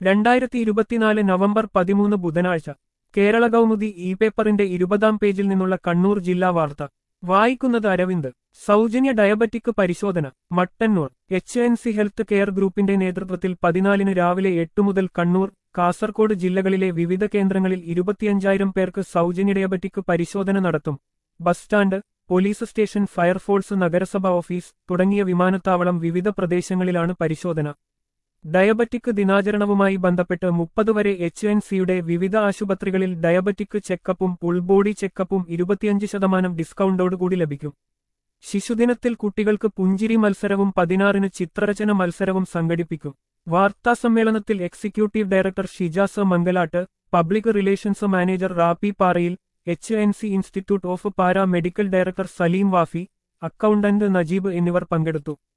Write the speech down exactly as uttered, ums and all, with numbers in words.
രണ്ടായിരത്തി ഇരുപത്തിനാല് നവംബർ പതിമൂന്ന് ബുധനാഴ്ച കേരള കൗമുദി ഇ പേപ്പറിന്റെ ഇരുപതാം പേജിൽ നിന്നുള്ള കണ്ണൂർ ജില്ലാ വാർത്ത വായിക്കുന്നത് അരവിന്ദ്. സൗജന്യ ഡയബറ്റിക് പരിശോധന Mattannur. H N C health care ഗ്രൂപ്പിന്റെ നേതൃത്വത്തിൽ പതിനാലിന് രാവിലെ എട്ട് മുതൽ കണ്ണൂർ, കാസർകോട് ജില്ലകളിലെ വിവിധ കേന്ദ്രങ്ങളിൽ ഇരുപത്തിയഞ്ചായിരം പേർക്ക് സൗജന്യ ഡയബറ്റിക് പരിശോധന നടത്തും. Bus stand, police station, fire force, നഗരസഭ ഓഫീസ് തുടങ്ങിയ വിമാനത്താവളം വിവിധ പ്രദേശങ്ങളിലാണ് പരിശോധന. ഡയബറ്റിക് ദിനാചരണവുമായി ബന്ധപ്പെട്ട് മുപ്പത് വരെ എച്ച് എൻ സിയുടെ വിവിധ ആശുപത്രികളിൽ ഡയബറ്റിക് ചെക്കപ്പും ഫുൾബോഡി ചെക്കപ്പും ഇരുപത്തിയഞ്ച് ശതമാനം ഡിസ്കൗണ്ടോടുകൂടി ലഭിക്കും. ശിശുദിനത്തിൽ കുട്ടികൾക്ക് പുഞ്ചിരി മത്സരവും പതിനാറിന് ചിത്രരചന മത്സരവും സംഘടിപ്പിക്കും. വാർത്താസമ്മേളനത്തിൽ executive director Shijas Mangalat, public relations manager Rappi Parayil, H N C institute of para medical director Salim Wafi, accountant Najeeb എന്നിവർ പങ്കെടുത്തു.